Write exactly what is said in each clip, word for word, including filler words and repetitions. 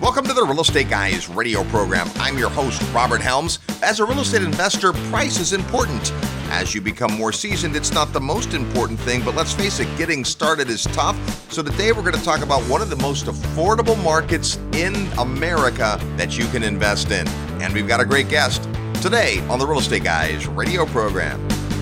Welcome to the Real Estate Guys radio program. I'm your host, Robert Helms. As a real estate investor, price is important. As you become more seasoned, it's not the most important thing, but let's face it, getting started is tough. So today we're going to talk about one of the most affordable markets in America that you can invest in. And we've got a great guest today on the Real Estate Guys radio program.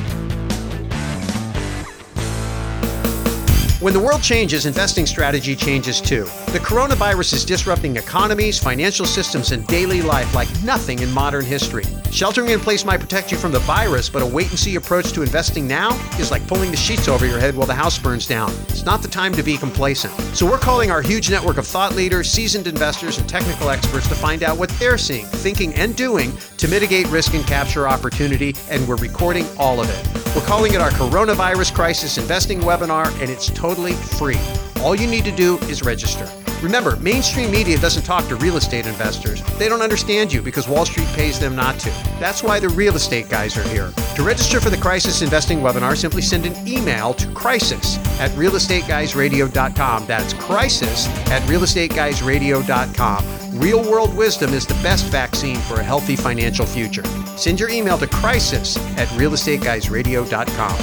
When the world changes, investing strategy changes too. The coronavirus is disrupting economies, financial systems, and daily life like nothing in modern history. Sheltering in place might protect you from the virus, but a wait-and-see approach to investing now is like pulling the sheets over your head while the house burns down. It's not the time to be complacent. So we're calling our huge network of thought leaders, seasoned investors, and technical experts to find out what they're seeing, thinking, and doing to mitigate risk and capture opportunity, and we're recording all of it. We're calling it our Coronavirus Crisis Investing Webinar, and it's totally free. All you need to do is register. Remember, mainstream media doesn't talk to real estate investors. They don't understand you because Wall Street pays them not to. That's why the real estate guys are here. To register for the Crisis Investing Webinar, simply send an email to crisis at real estate guys radio dot com. That's crisis at real estate guys radio dot com. Real world wisdom is the best vaccine for a healthy financial future. Send your email to crisis at real estate guys radio dot com.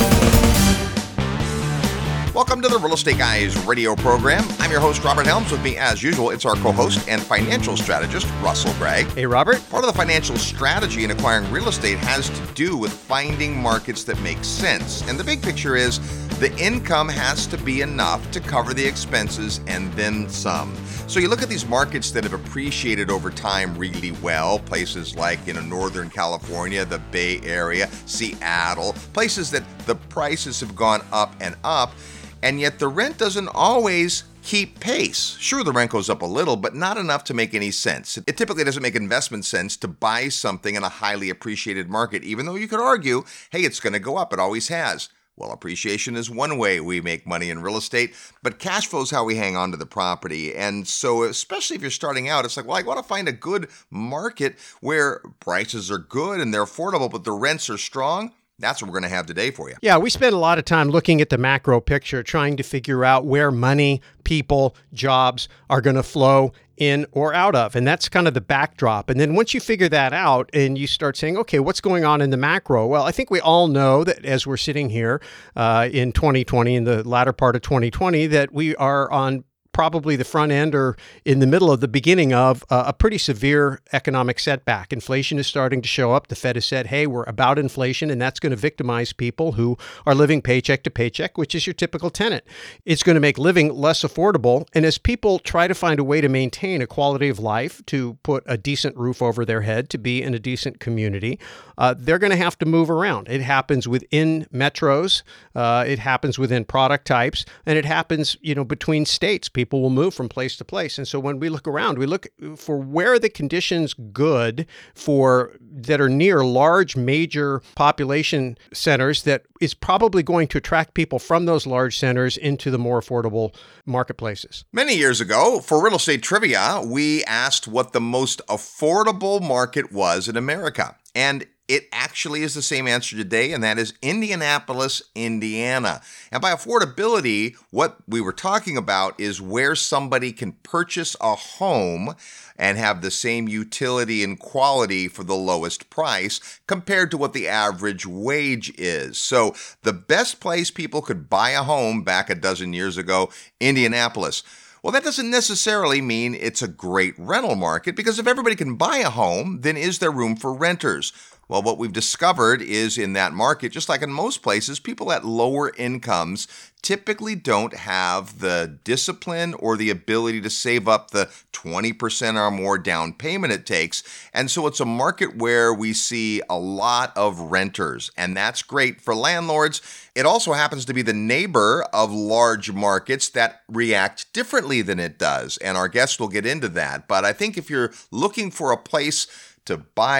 Welcome to the Real Estate Guys radio program. I'm your host, Robert Helms. With me, as usual, it's our co-host and financial strategist, Russell Gregg. Hey, Robert. Part of the financial strategy in acquiring real estate has to do with finding markets that make sense. And the big picture is the income has to be enough to cover the expenses and then some. So you look at these markets that have appreciated over time really well, places like, you know, Northern California, the Bay Area, Seattle, places that the prices have gone up and up, and yet the rent doesn't always keep pace. Sure, the rent goes up a little, but not enough to make any sense. It typically doesn't make investment sense to buy something in a highly appreciated market, even though you could argue, hey, it's going to go up. It always has. Well, appreciation is one way we make money in real estate, but cash flow is how we hang on to the property. And so especially if you're starting out, it's like, well, I want to find a good market where prices are good and they're affordable, but the rents are strong. That's what we're going to have today for you. Yeah, we spend a lot of time looking at the macro picture, trying to figure out where money, people, jobs are going to flow in or out of. And that's kind of the backdrop. And then once you figure that out and you start saying, okay, what's going on in the macro? Well, I think we all know that as we're sitting here uh, in twenty twenty, in the latter part of twenty twenty, that we are on probably the front end or in the middle of the beginning of uh, a pretty severe economic setback. Inflation is starting to show up. The Fed has said, hey, we're about inflation, and that's going to victimize people who are living paycheck to paycheck, which is your typical tenant. It's going to make living less affordable. And as people try to find a way to maintain a quality of life, to put a decent roof over their head, to be in a decent community, uh, they're going to have to move around. It happens within metros. Uh, it happens within product types, and it happens, you know, between states. People People will move from place to place. And so when we look around, we look for where are the conditions good for that are near large major population centers that is probably going to attract people from those large centers into the more affordable marketplaces. Many years ago, for real estate trivia, we asked what the most affordable market was in America. And it actually is the same answer today, and that is Indianapolis, Indiana. And by affordability, what we were talking about is where somebody can purchase a home and have the same utility and quality for the lowest price compared to what the average wage is. So the best place people could buy a home back a dozen years ago, Indianapolis. Well, that doesn't necessarily mean it's a great rental market, because if everybody can buy a home, then is there room for renters? Well, what we've discovered is in that market, just like in most places, people at lower incomes typically don't have the discipline or the ability to save up the twenty percent or more down payment it takes. And so it's a market where we see a lot of renters, and that's great for landlords. It also happens to be the neighbor of large markets that react differently than it does. And our guests will get into that. But I think if you're looking for a place to buy an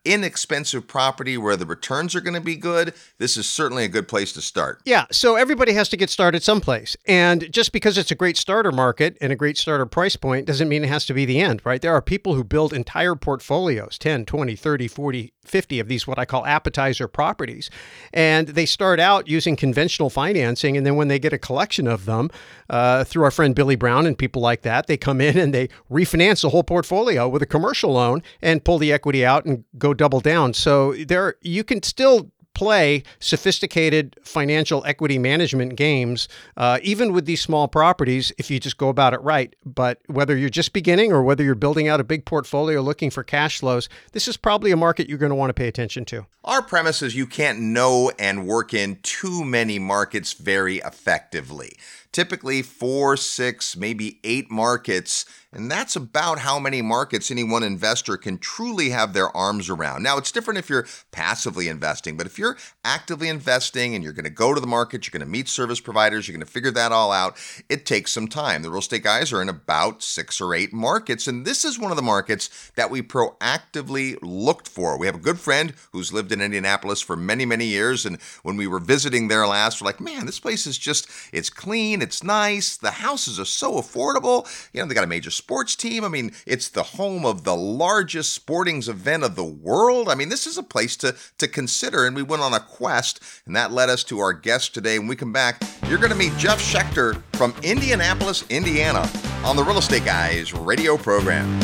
inexpensive property where the returns are going to be good, this is certainly a good place to start. Yeah, so everybody has to get started someplace. And just because it's a great starter market and a great starter price point doesn't mean it has to be the end, right? There are people who build entire portfolios, ten, twenty, thirty, forty, fifty of these what I call appetizer properties. And they start out using conventional financing, and then when they get a collection of them, uh, through our friend Billy Brown and people like that, they come in and they refinance the whole portfolio with a commercial loan and pull the equity out and go double down. So there, you can still play sophisticated financial equity management games, uh, even with these small properties, if you just go about it right. But whether you're just beginning or whether you're building out a big portfolio looking for cash flows, this is probably a market you're going to want to pay attention to. Our premise is you can't know and work in too many markets very effectively. Typically four, six, maybe eight markets, and that's about how many markets any one investor can truly have their arms around. Now, it's different if you're passively investing, but if you're actively investing and you're going to go to the market, you're going to meet service providers, you're going to figure that all out, it takes some time. The Real Estate Guys are in about six or eight markets, and this is one of the markets that we proactively looked for. We have a good friend who's lived in Indianapolis for many, many years, and when we were visiting there last, we're like, man, this place is just, it's clean, it's nice, the houses are so affordable. You know, they got a major sports team. I mean, it's the home of the largest sporting event of the world. I mean, this is a place to, to consider, and we went on a quest, and that led us to our guest today. When we come back, you're going to meet Jeff Schechter from Indianapolis, Indiana, on the Real Estate Guys radio program.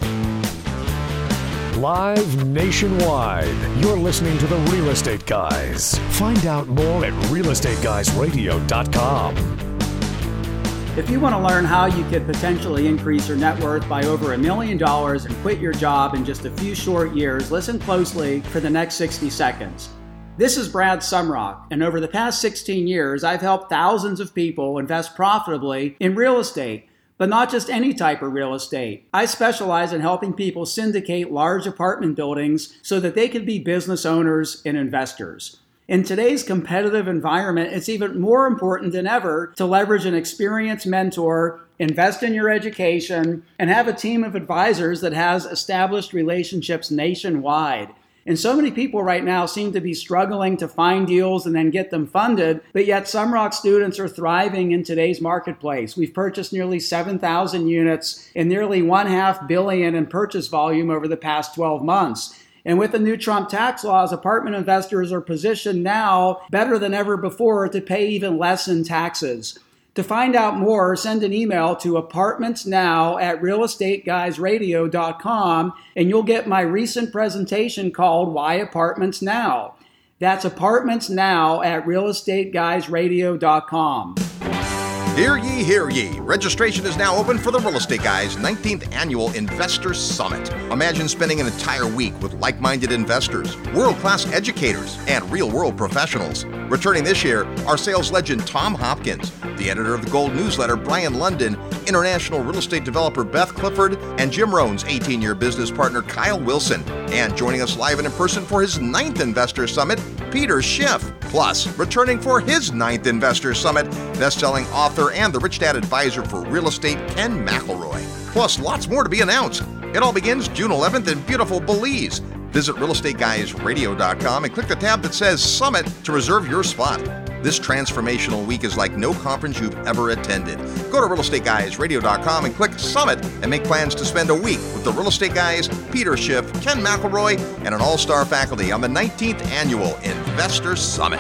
Live nationwide, you're listening to the Real Estate Guys. Find out more at real estate guys radio dot com. If you want to learn how you could potentially increase your net worth by over a million dollars and quit your job in just a few short years, listen closely for the next sixty seconds. This is Brad Sumrock, and over the past sixteen years, I've helped thousands of people invest profitably in real estate, but not just any type of real estate. I specialize in helping people syndicate large apartment buildings so that they can be business owners and investors. In today's competitive environment, it's even more important than ever to leverage an experienced mentor, invest in your education, and have a team of advisors that has established relationships nationwide. And so many people right now seem to be struggling to find deals and then get them funded, but yet Sumrock students are thriving in today's marketplace. We've purchased nearly seven thousand units and nearly one half billion in purchase volume over the past twelve months. And with the new Trump tax laws, apartment investors are positioned now better than ever before to pay even less in taxes. To find out more, send an email to apartmentsnow at real estate guys radio dot com and you'll get my recent presentation called Why Apartments Now. That's apartmentsnow at real estate guys radio dot com. Hear ye, hear ye. Registration is now open for the Real Estate Guys nineteenth Annual Investor Summit. Imagine spending an entire week with like-minded investors, world-class educators, and real-world professionals. Returning this year are sales legend Tom Hopkins, the editor of the Gold Newsletter Brian London, international real estate developer Beth Clifford, and Jim Rohn's eighteen-year business partner Kyle Wilson. And joining us live and in person for his ninth Investor Summit, Peter Schiff. Plus, returning for his ninth Investor Summit, best-selling author and the Rich Dad advisor for real estate, Ken McElroy. Plus, lots more to be announced. It all begins June eleventh in beautiful Belize. Visit real estate guys radio dot com and click the tab that says Summit to reserve your spot. This transformational week is like no conference you've ever attended. Go to real estate guys radio dot com and click Summit and make plans to spend a week with the Real Estate Guys, Peter Schiff, Ken McElroy, and an all-star faculty on the nineteenth Annual Investor Summit.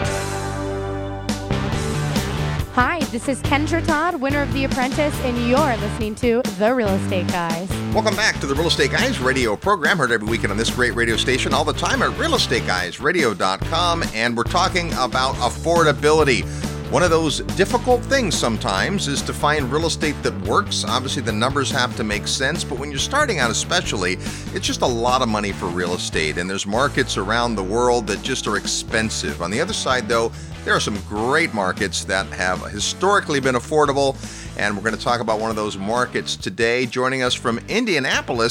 Hi, this is Kendra Todd, winner of The Apprentice, and you're listening to The Real Estate Guys. Welcome back to the Real Estate Guys radio program, heard every weekend on this great radio station, all the time at real estate guys radio dot com, and we're talking about affordability. One of those difficult things sometimes is to find real estate that works. Obviously, the numbers have to make sense, but when you're starting out especially, it's just a lot of money for real estate, and there's markets around the world that just are expensive. On the other side, though, there are some great markets that have historically been affordable, and we're going to talk about one of those markets today. Joining us from Indianapolis,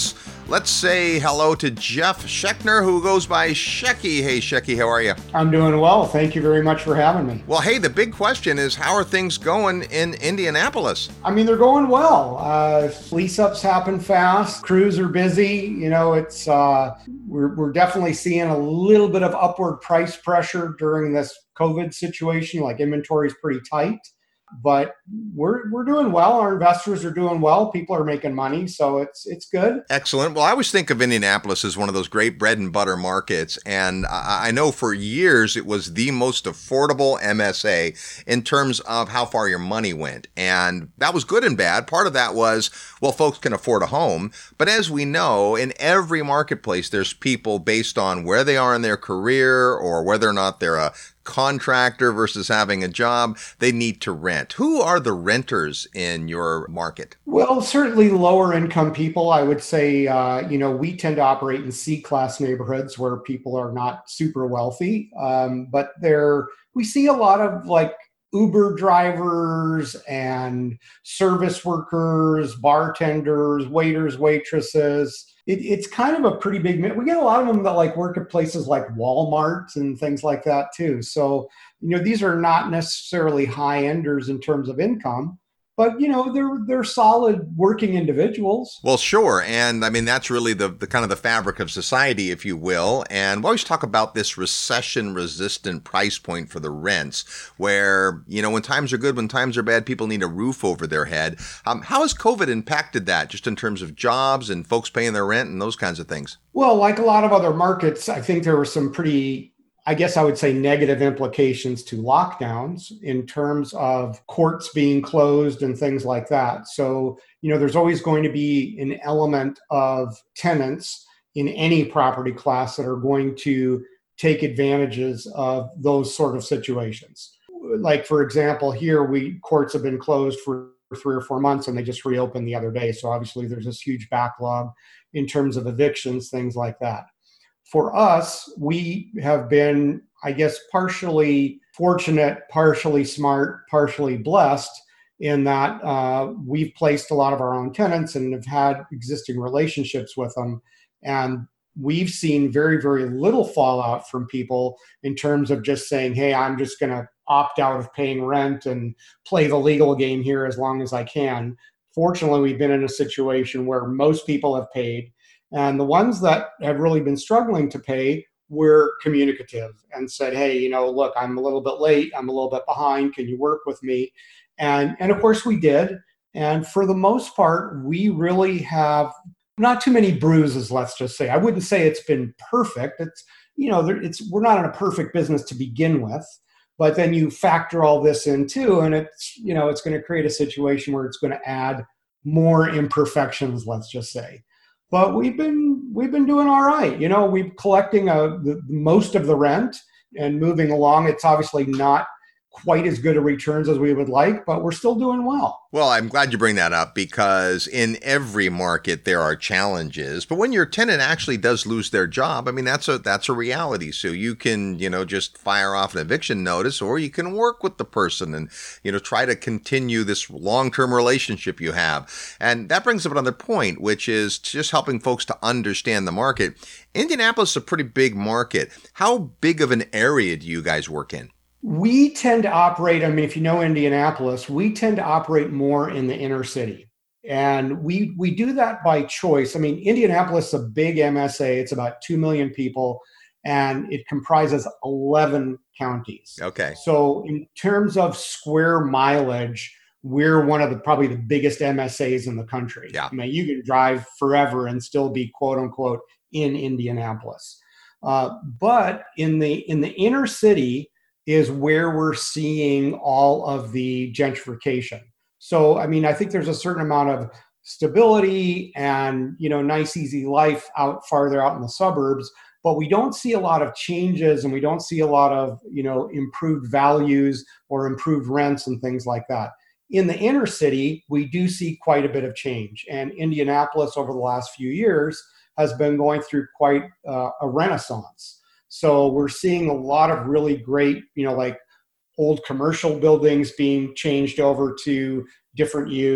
Let's say hello to Jeff Schechner, who goes by Shecky. Hey, Shecky, how are you? I'm doing well. Thank you very much for having me. Well, hey, the big question is, how are things going in Indianapolis? I mean, they're going well. Uh, lease-ups happen fast. Crews are busy. You know, it's uh, we're we're definitely seeing a little bit of upward price pressure during this COVID situation. Like, inventory is pretty tight. But we're we're doing well. Our investors are doing well. People are making money, so it's it's good. Excellent. Well, I always think of Indianapolis as one of those great bread and butter markets, and I, I know for years it was the most affordable M S A in terms of how far your money went, and that was good and bad. Part of that was, well, folks can afford a home, but as we know, in every marketplace, there's people based on where they are in their career or whether or not they're a contractor versus having a job, they need to rent. Who are the renters in your market? Well, certainly lower income people. I would say, uh, you know, we tend to operate in C-class neighborhoods where people are not super wealthy. Um, but there, we see a lot of like Uber drivers and service workers, bartenders, waiters, waitresses. It, it's kind of a pretty big, we get a lot of them that like work at places like Walmart and things like that too. So, you know, these are not necessarily high enders in terms of income, but, you know, they're they're solid working individuals. Well, sure. And I mean, that's really the, the kind of the fabric of society, if you will. And we always talk about this recession resistant price point for the rents where, you know, when times are good, when times are bad, people need a roof over their head. Um, how has COVID impacted that just in terms of jobs and folks paying their rent and those kinds of things? Well, like a lot of other markets, I think there were some pretty, I guess I would say, negative implications to lockdowns in terms of courts being closed and things like that. So, you know, there's always going to be an element of tenants in any property class that are going to take advantages of those sort of situations. Like, for example, here we courts have been closed for three or four months and they just reopened the other day. So obviously there's this huge backlog in terms of evictions, things like that. For us, we have been, I guess, partially fortunate, partially smart, partially blessed in that uh, we've placed a lot of our own tenants and have had existing relationships with them. And we've seen very, very little fallout from people in terms of just saying, hey, I'm just going to opt out of paying rent and play the legal game here as long as I can. Fortunately, we've been in a situation where most people have paid. And the ones that have really been struggling to pay were communicative and said, hey, you know, look, I'm a little bit late. I'm a little bit behind. Can you work with me? And, and of course we did. And for the most part, we really have not too many bruises, let's just say. I wouldn't say it's been perfect. It's, you know, it's we're not in a perfect business to begin with. But then you factor all this in too, and it's, you know, it's going to create a situation where it's going to add more imperfections, let's just say. But we've been we've been doing all right. You know, we're collecting a, the, most of the rent and moving along. It's obviously not quite as good a returns as we would like, but we're still doing well. Well, I'm glad you bring that up because in every market there are challenges. But when your tenant actually does lose their job, I mean, that's a that's a reality. So you can, you know, just fire off an eviction notice, or you can work with the person and, you know, try to continue this long-term relationship you have. And that brings up another point, which is just helping folks to understand the market. Indianapolis is a pretty big market. How big of an area do you guys work in? We tend to operate, I mean, if you know Indianapolis, we tend to operate more in the inner city. And we we do that by choice. I mean, Indianapolis is a big M S A. It's about two million people, and it comprises eleven counties. Okay. So in terms of square mileage, we're one of the probably the biggest M S As in the country. Yeah. I mean, you can drive forever and still be, quote unquote, in Indianapolis. Uh, but in the in the inner city, is where we're seeing all of the gentrification. So, I mean, I think there's a certain amount of stability and, you know, nice, easy life out farther out in the suburbs, but we don't see a lot of changes and we don't see a lot of, you know, improved values or improved rents and things like that. In the inner city, we do see quite a bit of change. And Indianapolis over the last few years has been going through quite uh, a renaissance. So we're seeing a lot of really great, you know, like old commercial buildings being changed over to different use.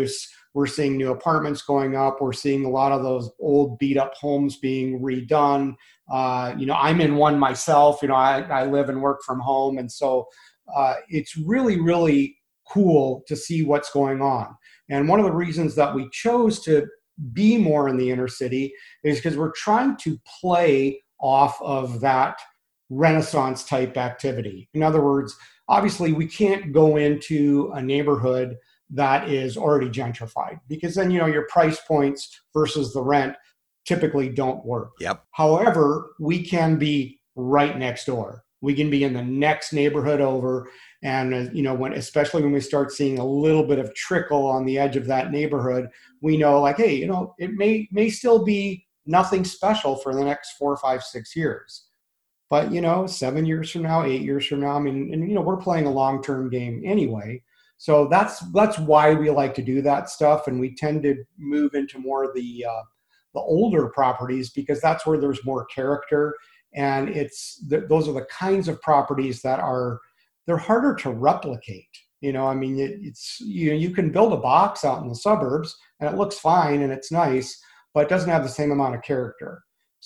We're seeing new apartments going up. We're seeing a lot of those old beat up homes being redone. Uh, you know, I'm in one myself. You know, I, I live and work from home. And so uh, it's really, really cool to see what's going on. And one of the reasons that we chose to be more in the inner city is because we're trying to play off of that Renaissance type activity. In other words, obviously we can't go into a neighborhood that is already gentrified, because then, you know, your price points versus the rent typically don't work. Yep. However, we can be right next door. We can be in the next neighborhood over. And, uh, you know, when, especially when we start seeing a little bit of trickle on the edge of that neighborhood, we know like, hey, you know, it may, may still be nothing special for the next four, five, six years. But, you know, seven years from now, eight years from now, I mean, and, you know, we're playing a long-term game anyway. So that's, that's why we like to do that stuff. And we tend to move into more of the, uh, the older properties, because that's where there's more character. And it's, th- those are the kinds of properties that are, they're harder to replicate. You know, I mean, it, it's, you know, you can build a box out in the suburbs and it looks fine and it's nice, but it doesn't have the same amount of character.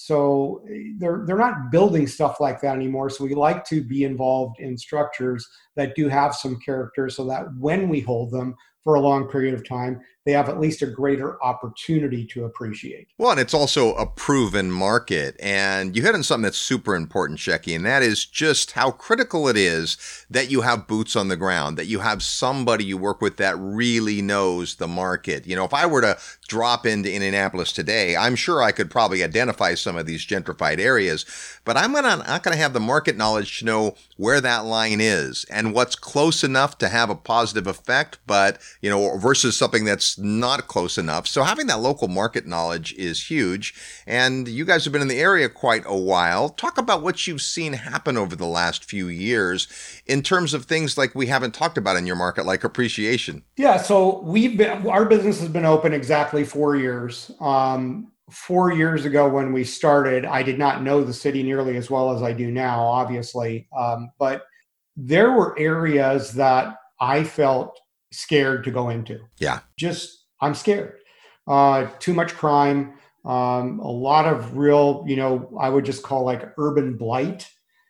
So they're they're not building stuff like that anymore. So we like to be involved in structures that do have some character, so that when we hold them for a long period of time, they have at least a greater opportunity to appreciate. Well, and it's also a proven market. And you hit on something that's super important, Shecky, and that is just how critical it is that you have boots on the ground, that you have somebody you work with that really knows the market. You know, if I were to drop into Indianapolis today, I'm sure I could probably identify some of these gentrified areas, but I'm gonna, not going to have the market knowledge to know where that line is and what's close enough to have a positive effect, but, you know, versus something that's not close enough. So having that local market knowledge is huge. And you guys have been in the area quite a while. Talk about what you've seen happen over the last few years in terms of things like we haven't talked about in your market, like appreciation. Yeah, so we've been, our business has been open exactly four years. Um, four years ago when we started, I did not know the city nearly as well as I do now, obviously. Um, but there were areas that I felt scared to go into. Yeah. Just, I'm scared. Uh, too much crime, um, a lot of real, you know, I would just call like urban blight.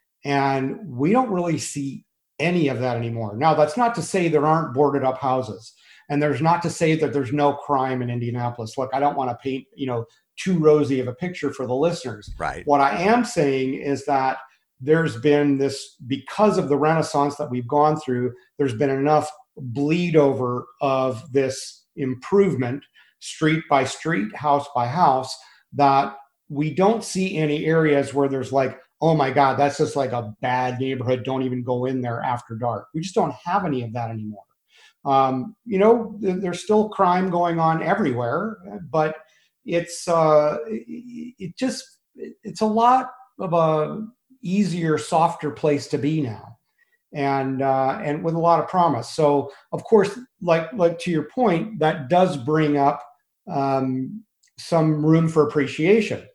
And we don't really see any of that anymore. Now, that's not to say there aren't boarded up houses. And there's not to say that there's no crime in Indianapolis. Look, I don't want to paint, you know, too rosy of a picture for the listeners. Right. What I am saying is that there's been this, because of the Renaissance that we've gone through, there's been enough bleed over of this improvement, street by street, house by house, that we don't see any areas where there's like, oh my God, that's just like a bad neighborhood. Don't even go in there after dark. We just don't have any of that anymore. Um, you know, th- there's still crime going on everywhere, but it's uh, it, it just it's a lot of a easier, softer place to be now, and uh, and with a lot of promise. So, of course, like like to your point, that does bring up um, some room for appreciation.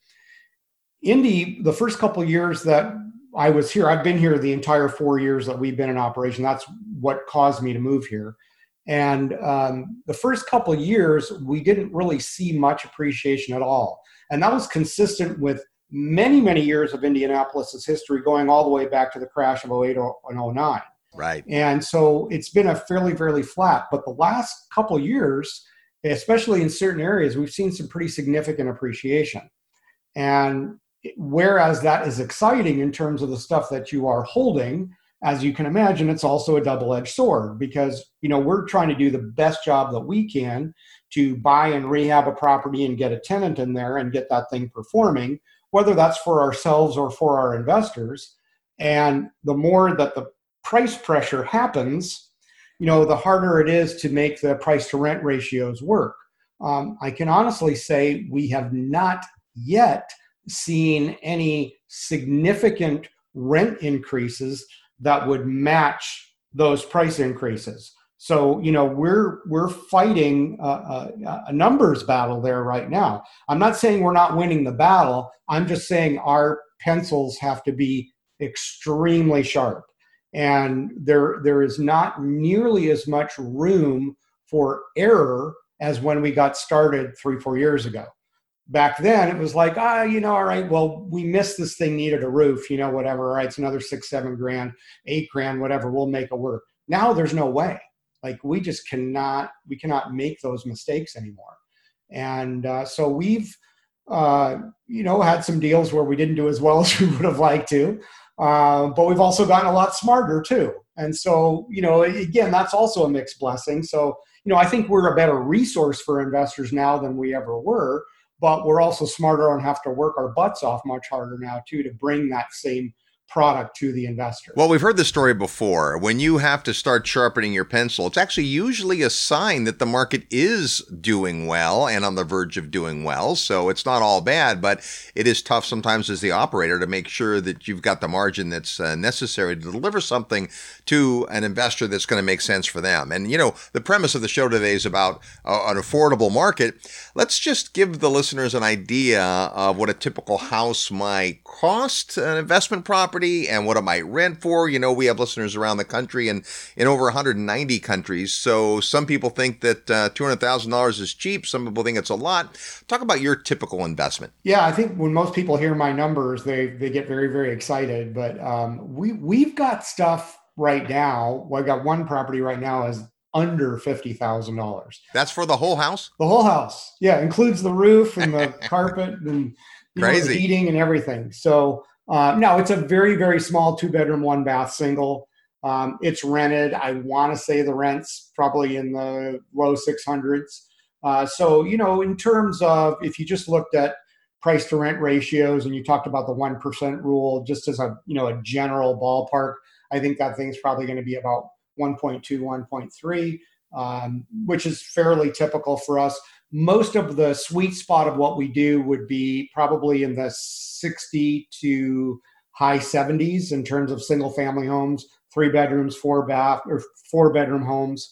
Indy, the first couple of years that I was here, I've been here the entire four years that we've been in operation. That's what caused me to move here. And um, the first couple of years, we didn't really see much appreciation at all. And that was consistent with many, many years of Indianapolis's history, going all the way back to the crash of oh eight and oh nine. Right. And so it's been a fairly, fairly flat. But the last couple of years, especially in certain areas, we've seen some pretty significant appreciation. And whereas that is exciting in terms of the stuff that you are holding, as you can imagine, it's also a double-edged sword, because, you know, we're trying to do the best job that we can to buy and rehab a property and get a tenant in there and get that thing performing, whether that's for ourselves or for our investors. And the more that the price pressure happens, you know, the harder it is to make the price to rent ratios work. Um, I can honestly say we have not yet seen any significant rent increases that would match those price increases. So, you know, we're we're fighting a, a, a numbers battle there right now. I'm not saying we're not winning the battle. I'm just saying our pencils have to be extremely sharp. And there there is not nearly as much room for error as when we got started three, four years ago. Back then, it was like, ah, you know, all right, well, we missed this thing, needed a roof, you know, whatever. All right, it's another six, seven grand, eight grand, whatever. We'll make it work. Now there's no way. Like we just cannot, we cannot make those mistakes anymore. And uh, so we've, uh, you know, had some deals where we didn't do as well as we would have liked to, uh, but we've also gotten a lot smarter too. And so, you know, again, that's also a mixed blessing. So, you know, I think we're a better resource for investors now than we ever were. But we're also smarter and have to work our butts off much harder now, too, to bring that same product to the investor. Well, we've heard this story before. When you have to start sharpening your pencil, it's actually usually a sign that the market is doing well and on the verge of doing well. So it's not all bad, but it is tough sometimes as the operator to make sure that you've got the margin that's uh, necessary to deliver something to an investor that's going to make sense for them. And, you know, the premise of the show today is about uh, an affordable market. Let's just give the listeners an idea of what a typical house might cost, an investment property, and what it might rent for. You know, we have listeners around the country and in over one hundred ninety countries. So some people think that uh, two hundred thousand dollars is cheap. Some people think it's a lot. Talk about your typical investment. Yeah, I think when most people hear my numbers, they they get very, very excited. But um, we, we've got stuff right now. Well, I got one property right now is under fifty thousand dollars. That's for the whole house? The whole house. Yeah, includes the roof and the carpet and you know, the heating and everything. So Uh, no, it's a very, very small two bedroom, one bath single. Um, it's rented. I want to say the rent's probably in the low six hundreds. Uh, so, you know, in terms of if you just looked at price to rent ratios and you talked about the one percent rule, just as a, you know, a general ballpark, I think that thing's probably going to be about one point two, one point three, um, which is fairly typical for us. Most of the sweet spot of what we do would be probably in the sixty to high seventies in terms of single family homes, three bedrooms, four bath or four bedroom homes.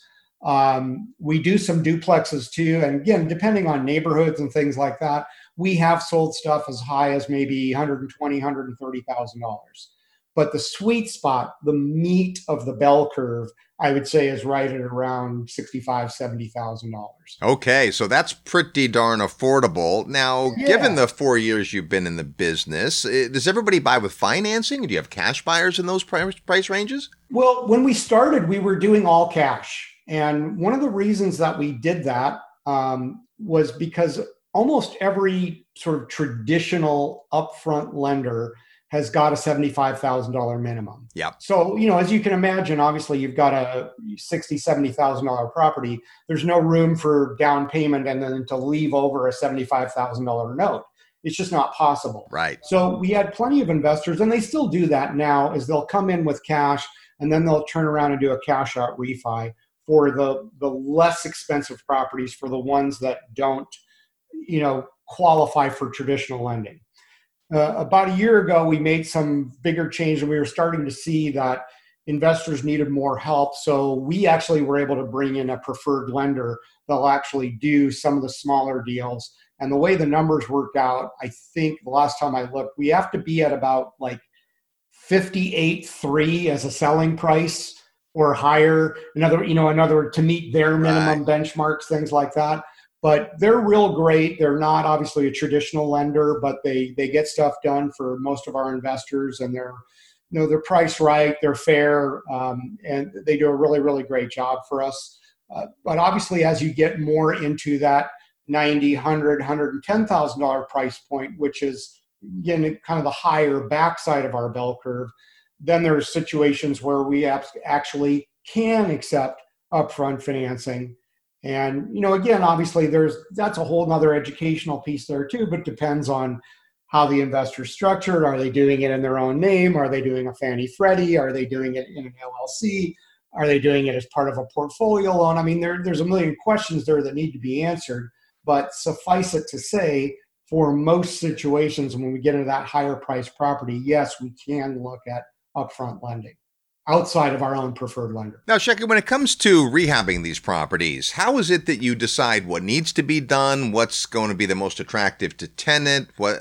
Um, we do some duplexes too. And again, depending on neighborhoods and things like that, we have sold stuff as high as maybe one hundred twenty thousand dollars, one hundred thirty thousand dollars. But the sweet spot, the meat of the bell curve, I would say is right at around sixty-five thousand dollars, seventy thousand dollars. Okay, so that's pretty darn affordable. Now, Yeah. given the four years you've been in the business, eh, does everybody buy with financing? Do you have cash buyers in those price price ranges? Well, when we started, we were doing all cash. And one of the reasons that we did that um, was because almost every sort of traditional upfront lender has got a seventy-five thousand dollars minimum. Yeah. So, you know, as you can imagine, obviously you've got a sixty thousand dollars, seventy thousand dollars property. There's no room for down payment and then to leave over a seventy-five thousand dollars note. It's just not possible. Right. So we had plenty of investors, and they still do that now, is they'll come in with cash and then they'll turn around and do a cash out refi for the, the less expensive properties, for the ones that don't, you know, qualify for traditional lending. Uh, about a year ago, we made some bigger change, and we were starting to see that investors needed more help. So we actually were able to bring in a preferred lender that'll actually do some of the smaller deals. And the way the numbers worked out, I think the last time I looked, we have to be at about like fifty-eight point three as a selling price or higher. Another, you know, another to meet their minimum Right. benchmarks, things like that. But they're real great. They're not obviously a traditional lender, but they they get stuff done for most of our investors, and they're, you know, they're priced right, they're fair, um, and they do a really, really great job for us. Uh, but obviously, as you get more into that ninety, one hundred, one hundred ten thousand dollars price point, which is again kind of the higher backside of our bell curve, then there's situations where we actually can accept upfront financing. And, you know, again, obviously there's, that's a whole nother educational piece there too, but depends on how the investor's structured. Are they doing it in their own name? Are they doing a Fannie Freddie? Are they doing it in an L L C? Are they doing it as part of a portfolio loan? I mean, there, there's a million questions there that need to be answered, but suffice it to say, for most situations, when we get into that higher price property, yes, we can look at upfront lending outside of our own preferred lender. Now, Shecky, when it comes to rehabbing these properties, how is it that you decide what needs to be done, what's going to be the most attractive to tenant? What uh,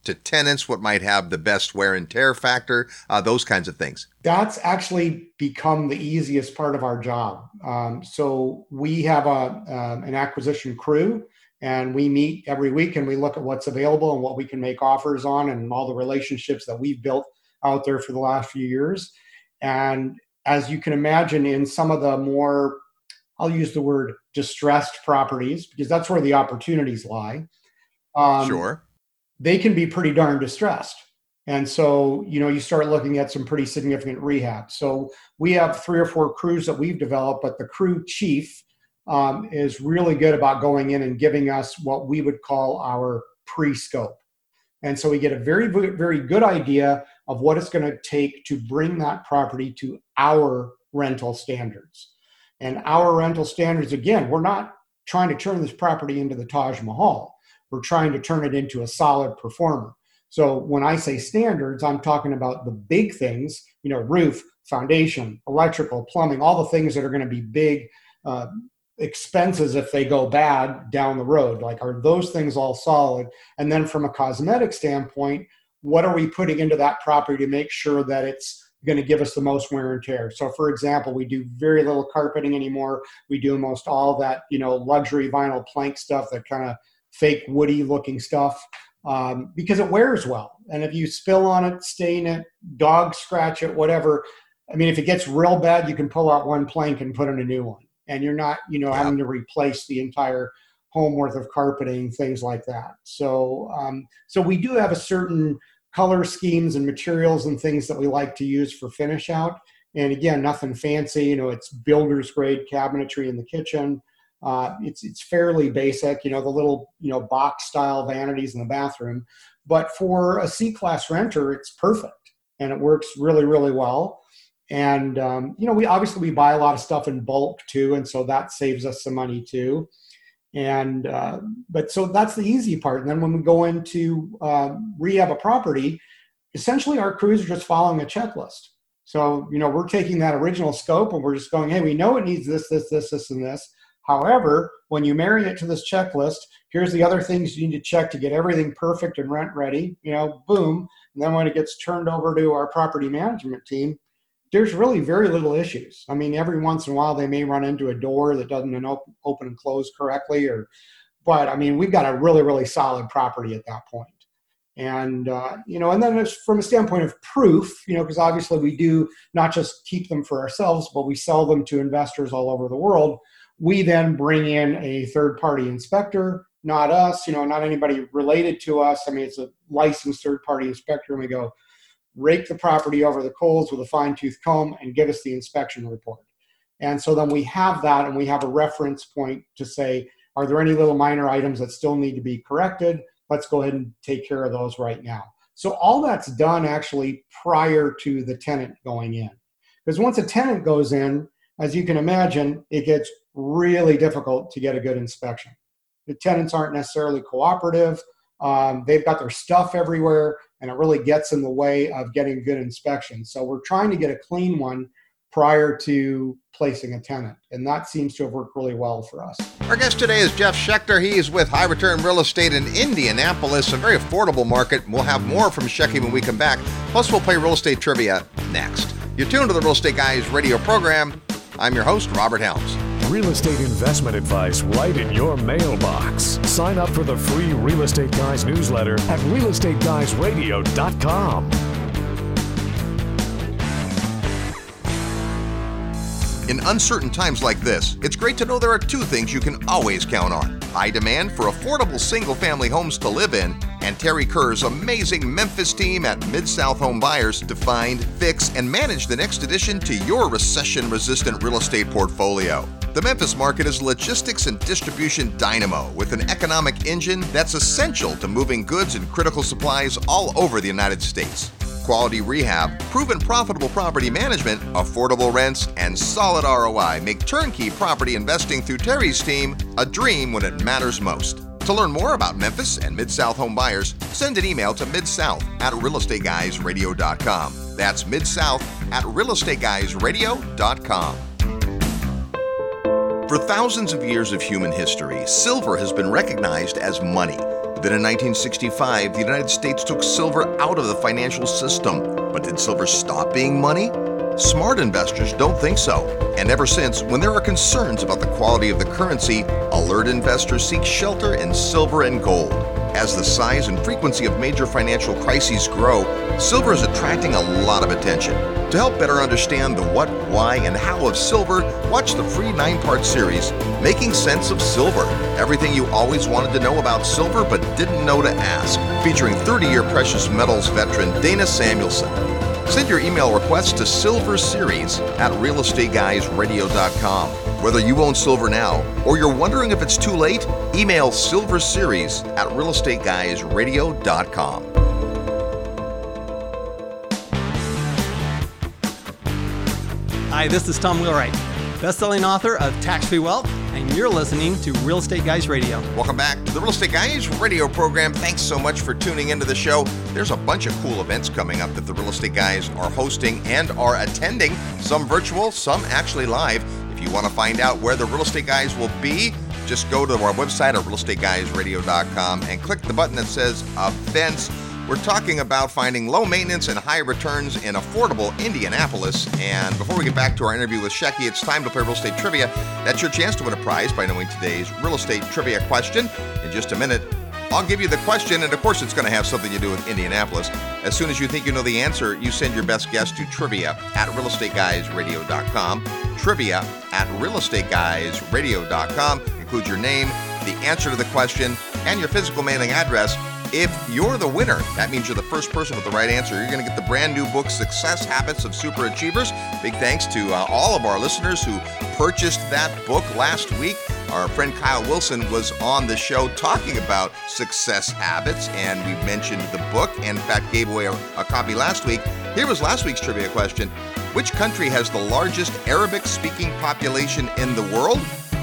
to tenants? What might have the best wear and tear factor? Uh, those kinds of things. That's actually become the easiest part of our job. Um, so we have a um, an acquisition crew, and we meet every week and we look at what's available and what we can make offers on and all the relationships that we've built out there for the last few years. And as you can imagine, in some of the more, I'll use the word distressed properties, because that's where the opportunities lie. Um, sure. They can be pretty darn distressed. And so, you know, you start looking at some pretty significant rehab. So we have three or four crews that we've developed, but the crew chief um, is really good about going in and giving us what we would call our pre-scope. And so we get a very, very good idea of what it's going to take to bring that property to our rental standards. And our rental standards, again, we're not trying to turn this property into the Taj Mahal. We're trying to turn it into a solid performer. So when I say standards, I'm talking about the big things, you know, roof, foundation, electrical, plumbing, all the things that are going to be big uh, expenses if they go bad down the road. Like, are those things all solid? And then from a cosmetic standpoint, what are we putting into that property to make sure that it's going to give us the most wear and tear? So for example, we do very little carpeting anymore. We do most all that, you know, luxury vinyl plank stuff, that kind of fake woody looking stuff, um, because it wears well. And if you spill on it, stain it, dog scratch it, whatever, I mean, if it gets real bad, you can pull out one plank and put in a new one. And you're not, you know, yeah. having to replace the entire home worth of carpeting, things like that. So, um, so we do have a certain color schemes and materials and things that we like to use for finish out. And again, nothing fancy, you know, it's builder's grade cabinetry in the kitchen. Uh, it's, it's fairly basic, you know, the little, you know, box style vanities in the bathroom, but for a C-class renter, it's perfect and it works really, really well. And, um, you know, we obviously we buy a lot of stuff in bulk too. And so that saves us some money too. And, uh, but so that's the easy part. And then when we go into um, rehab a property, essentially our crews are just following a checklist. So, you know, we're taking that original scope and we're just going, hey, we know it needs this, this, this, this, and this. However, when you marry it to this checklist, here's the other things you need to check to get everything perfect and rent ready, you know, boom. And then when it gets turned over to our property management team, there's really very little issues. I mean, every once in a while they may run into a door that doesn't open and close correctly, or, but I mean, we've got a really, really solid property at that point. And, uh, you know, and then it's from a standpoint of proof, you know, because obviously we do not just keep them for ourselves, but we sell them to investors all over the world. We then bring in a third-party inspector, not us, you know, not anybody related to us. I mean, it's a licensed third-party inspector, and we go, rake the property over the coals with a fine-tooth comb and give us the inspection report. And so then we have that, and we have a reference point to say, are there any little minor items that still need to be corrected? Let's go ahead and take care of those right now. So all that's done actually prior to the tenant going in. Because once a tenant goes in, as you can imagine, it gets really difficult to get a good inspection. The tenants aren't necessarily cooperative. Um, they've got their stuff everywhere, and it really gets in the way of getting good inspection. So we're trying to get a clean one prior to placing a tenant, and that seems to have worked really well for us. Our guest today is Jeff Schechter. He is with High Return Real Estate in Indianapolis, a very affordable market. We'll have more from Shecky when we come back. Plus, we'll play real estate trivia next. You're tuned to the Real Estate Guys radio program. I'm your host, Robert Helms. Real estate investment advice right in your mailbox. Sign up for the free Real Estate Guys newsletter at real estate guys radio dot com. In uncertain times like this, it's great to know there are two things you can always count on. High demand for affordable single-family homes to live in, and Terry Kerr's amazing Memphis team at Mid-South Home Buyers to find, fix, and manage the next addition to your recession-resistant real estate portfolio. The Memphis market is logistics and distribution dynamo with an economic engine that's essential to moving goods and critical supplies all over the United States. Quality rehab, proven profitable property management, affordable rents, and solid R O I make turnkey property investing through Terry's team a dream when it matters most. To learn more about Memphis and Mid-South Home Buyers, send an email to midsouth at real estate guys radio dot com. That's midsouth at real estate guys radio dot com. For thousands of years of human history, silver has been recognized as money. Then in nineteen sixty-five, the United States took silver out of the financial system. But did silver stop being money? Smart investors don't think so. And ever since, when there are concerns about the quality of the currency, alert investors seek shelter in silver and gold. As the size and frequency of major financial crises grow, silver is attracting a lot of attention. To help better understand the what, why, and how of silver, watch the free nine-part series, Making Sense of Silver. Everything you always wanted to know about silver but didn't know to ask. Featuring thirty-year precious metals veteran Dana Samuelson. Send your email requests to silverseries at real estate guys radio dot com. Whether you own silver now or you're wondering if it's too late, email silverseries at real estate guys radio dot com. Hi, this is Tom Wheelwright, best-selling author of Tax-Free Wealth, and you're listening to Real Estate Guys Radio. Welcome back to the Real Estate Guys radio program. Thanks so much for tuning into the show. There's a bunch of cool events coming up that the Real Estate Guys are hosting and are attending, some virtual, some actually live. If you want to find out where the Real Estate Guys will be, just go to our website at real estate guys radio dot com and click the button that says Events. We're talking about finding low maintenance and high returns in affordable Indianapolis. And before we get back to our interview with Shecky, it's time to play Real Estate Trivia. That's your chance to win a prize by knowing today's Real Estate Trivia question. In just a minute, I'll give you the question, and of course it's going to have something to do with Indianapolis. As soon as you think you know the answer, you send your best guess to trivia at real estate guys radio dot com. Trivia at real estate guys radio dot com. Include your name, the answer to the question, and your physical mailing address. If you're the winner, that means you're the first person with the right answer. You're going to get the brand new book, Success Habits of Super Achievers. Big thanks to uh, all of our listeners who purchased that book last week. Our friend Kyle Wilson was on the show talking about success habits, and we mentioned the book, and in fact gave away a, a copy last week. Here was last week's trivia question. Which country has the largest Arabic-speaking population in the world?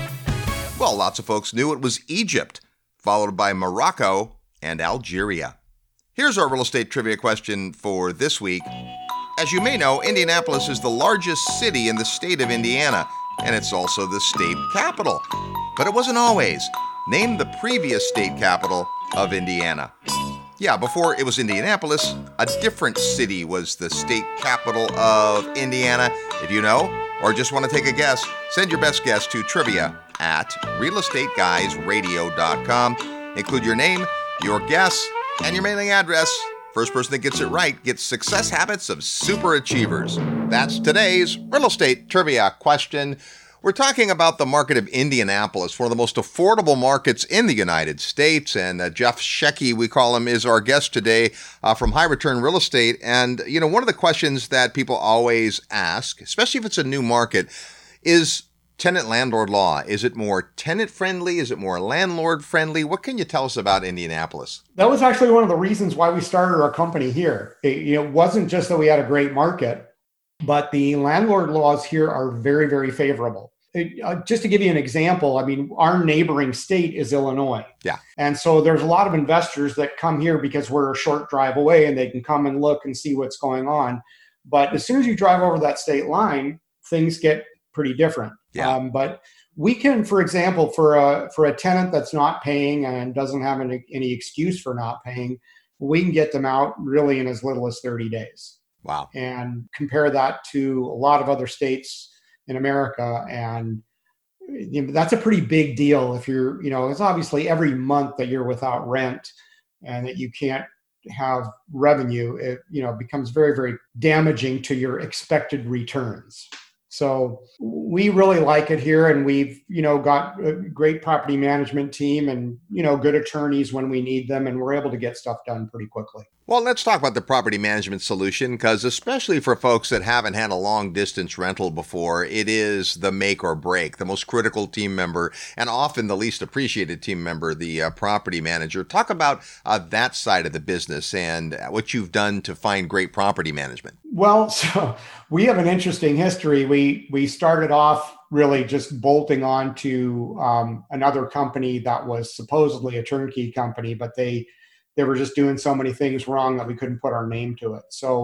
Well, lots of folks knew it was Egypt, followed by Morocco and Algeria. Here's our real estate trivia question for this week. As you may know, Indianapolis is the largest city in the state of Indiana, and it's also the state capital. But it wasn't always. Name the previous state capital of Indiana. Yeah, before it was Indianapolis, a different city was the state capital of Indiana. If you know, or just want to take a guess, send your best guess to trivia at real estate guys radio dot com. Include your name, your guess, and your mailing address. First person that gets it right gets Success Habits of Super Achievers. That's today's real estate trivia question. We're talking about the market of Indianapolis, one of the most affordable markets in the United States. And uh, Jeff Shecky, we call him, is our guest today uh, from High Return Real Estate. And, you know, one of the questions that people always ask, especially if it's a new market, is tenant-landlord law. Is it more tenant-friendly? Is it more landlord-friendly? What can you tell us about Indianapolis? That was actually one of the reasons why we started our company here. It, you know, it wasn't just that we had a great market, but the landlord laws here are very, very favorable. It, uh, just to give you an example, I mean, our neighboring state is Illinois. Yeah. And so there's a lot of investors that come here because we're a short drive away and they can come and look and see what's going on. But as soon as you drive over that state line, things get pretty different. Yeah. Um, but we can, for example, for a for a tenant that's not paying and doesn't have any, any excuse for not paying, we can get them out really in as little as thirty days. Wow. And compare that to a lot of other states in America. And you know, that's a pretty big deal if you're, you know, it's obviously every month that you're without rent and that you can't have revenue, it, you know, becomes very, very damaging to your expected returns. So we really like it here, and we've, you know, got a great property management team and, you know, good attorneys when we need them, and we're able to get stuff done pretty quickly. Well, let's talk about the property management solution, because especially for folks that haven't had a long distance rental before, it is the make or break, the most critical team member, and often the least appreciated team member, the uh, property manager. Talk about uh, that side of the business and what you've done to find great property management. Well, so we have an interesting history. We we started off really just bolting on to um, another company that was supposedly a turnkey company, but they they were just doing so many things wrong that we couldn't put our name to it. So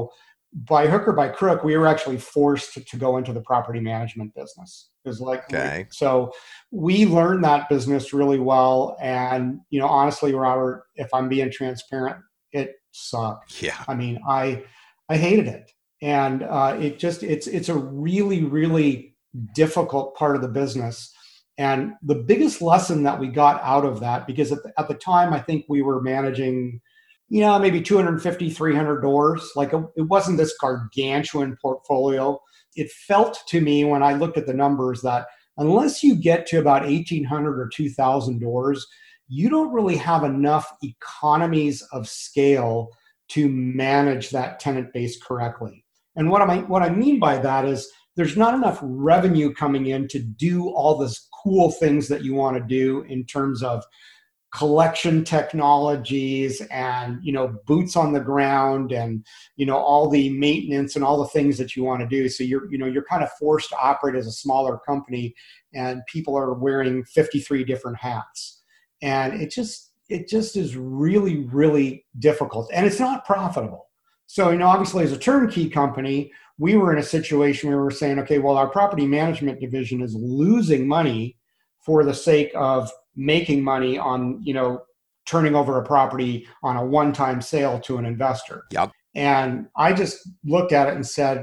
by hook or by crook, we were actually forced to, to go into the property management business. It was like, Okay. so we learned that business really well. And, you know, honestly, Robert, if I'm being transparent, it sucked. Yeah. I mean, I, I hated it. And uh, it just, it's, it's a really, really difficult part of the business. And the biggest lesson that we got out of that, because at the, at the time, I think we were managing, you know, maybe two hundred fifty, three hundred doors. Like it, it wasn't this gargantuan portfolio. It felt to me when I looked at the numbers that unless you get to about eighteen hundred or two thousand doors, you don't really have enough economies of scale to manage that tenant base correctly. And what I, what I mean by that is there's not enough revenue coming in to do all this cool things that you want to do in terms of collection technologies and, you know, boots on the ground and, you know, all the maintenance and all the things that you want to do. So you're, you know, you're kind of forced to operate as a smaller company and people are wearing fifty-three different hats. And it just, it just is really, really difficult and it's not profitable. So, you know, obviously as a turnkey company, we were in a situation where we were saying, okay, well, our property management division is losing money for the sake of making money on, you know, turning over a property on a one-time sale to an investor. Yep. And I just looked at it and said,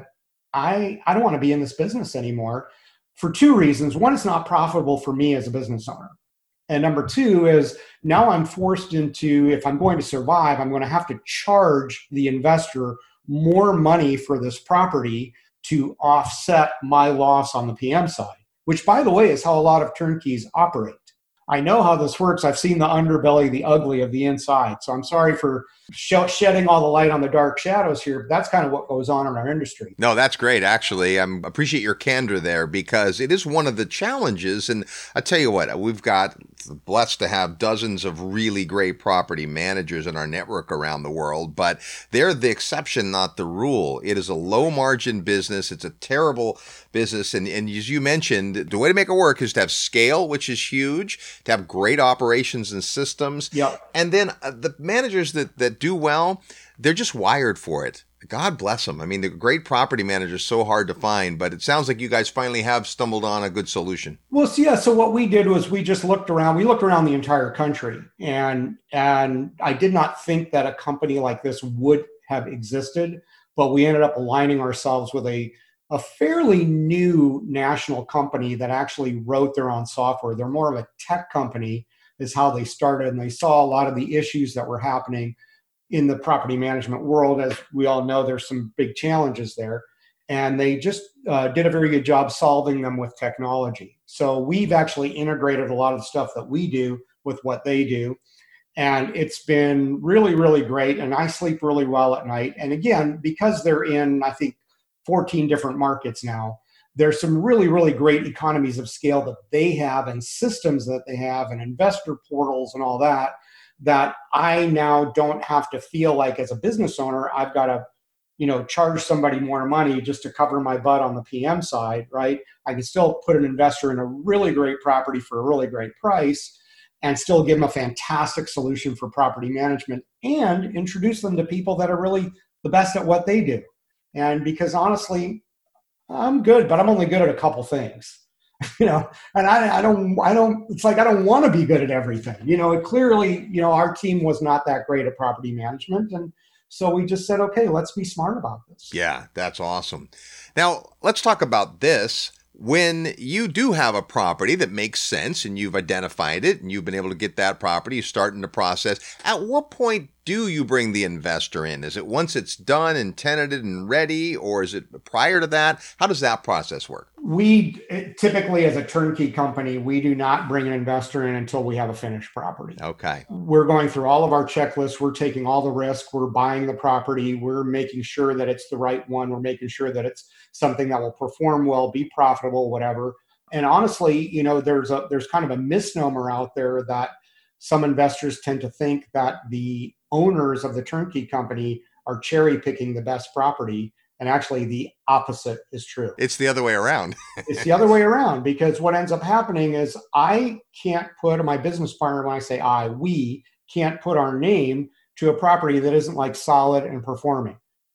I, I don't want to be in this business anymore for two reasons. One, it's not profitable for me as a business owner. And number two is now I'm forced into, if I'm going to survive, I'm going to have to charge the investor more money for this property to offset my loss on the P M side, which by the way is how a lot of turnkeys operate. I know how this works. I've seen the underbelly, the ugly of the inside. So I'm sorry for sh- shedding all the light on the dark shadows here, but that's kind of what goes on in our industry. No, that's great. Actually, I um, appreciate your candor there because it is one of the challenges. And I tell you what, we've got blessed to have dozens of really great property managers in our network around the world, but they're the exception, not the rule. It is a low margin business. It's a terrible business. And, and as you mentioned, the way to make it work is to have scale, which is huge, to have great operations and systems. Yep. And then uh, the managers that, that do well, they're just wired for it. God bless them. I mean, the great property manager is so hard to find, but it sounds like you guys finally have stumbled on a good solution. Well, so yeah. So what we did was we just looked around. We looked around the entire country, and and I did not think that a company like this would have existed, but we ended up aligning ourselves with a a fairly new national company that actually wrote their own software. They're more of a tech company, is how they started, and they saw a lot of the issues that were happening in the property management world. As we all know, there's some big challenges there. And they just uh, did a very good job solving them with technology. So we've actually integrated a lot of the stuff that we do with what they do. And it's been really, really great. And I sleep really well at night. And again, because they're in, I think, fourteen different markets now, there's some really, really great economies of scale that they have and systems that they have and investor portals and all that, that I now don't have to feel like as a business owner, I've got to, you know, charge somebody more money just to cover my butt on the P M side, right? I can still put an investor in a really great property for a really great price and still give them a fantastic solution for property management and introduce them to people that are really the best at what they do. And because honestly, I'm good, but I'm only good at a couple things. You know, and I, I don't, I don't, it's like, I don't want to be good at everything. You know, it clearly, you know, our team was not that great at property management. And so we just said, okay, let's be smart about this. Yeah, that's awesome. Now, let's talk about this. When you do have a property that makes sense and you've identified it and you've been able to get that property, you start in the process, at what point do you bring the investor in? Is it once it's done and tenanted and ready, or is it prior to that? How does that process work? We typically, as a turnkey company, we do not bring an investor in until we have a finished property. Okay. We're going through all of our checklists. We're taking all the risk. We're buying the property. We're making sure that it's the right one. We're making sure that it's something that will perform well, be profitable, whatever. And honestly, you know, there's a there's kind of a misnomer out there that some investors tend to think that the owners of the turnkey company are cherry picking the best property. And actually the opposite is true. It's the other way around. It's the other way around, because what ends up happening is I can't put my business partner, when I say I, we can't put our name to a property that isn't like solid and performing.